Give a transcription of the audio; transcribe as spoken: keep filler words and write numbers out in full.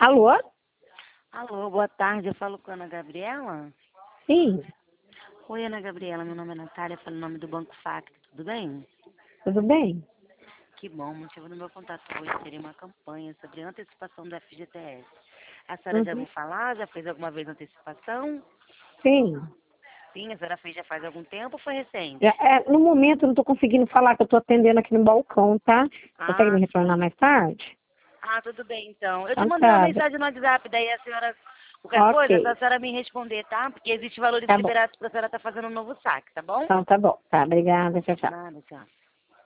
Alô? Alô, boa tarde. Eu falo com a Ana Gabriela. Sim, Oi, Ana Gabriela. Meu nome é Natália. Falo em nome do Banco Facto. Tudo bem? tudo bem? Que bom. O motivo do meu contato hoje seria uma campanha sobre antecipação do F G T S. A senhora já Uhum. ouviu falar? Já fez alguma vez antecipação? Sim. Sim, a senhora fez já faz algum tempo ou foi recente? Já- é, no momento eu não estou conseguindo falar, que eu estou atendendo aqui no balcão, tá? Consegue Ah, me retornar sim. mais tarde? Ah, tudo bem, então. Eu te Então mandei uma tá, mensagem no WhatsApp, daí a senhora, qualquer coisa, é só ok. a senhora me responder, tá? Porque existem valores Tá bom. liberados para a senhora estar fazendo um novo saque, tá bom? Então tá bom. Tá, obrigada, tchau, tchau. Nada, tchau.